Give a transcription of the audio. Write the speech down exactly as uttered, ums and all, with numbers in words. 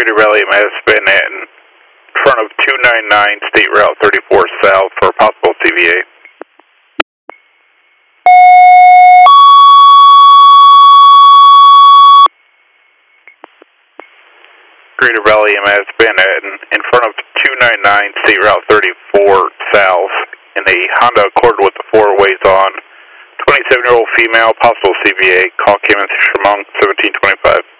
Greater Valley has been in front of two ninety-nine State Route thirty-four South for a possible C V A. Greater Valley has been in, in front of two ninety-nine State Route thirty-four South in a Honda Accord with the four ways on. twenty-seven-year-old female, possible C V A. Call Cayman Shamong seventeen twenty-five.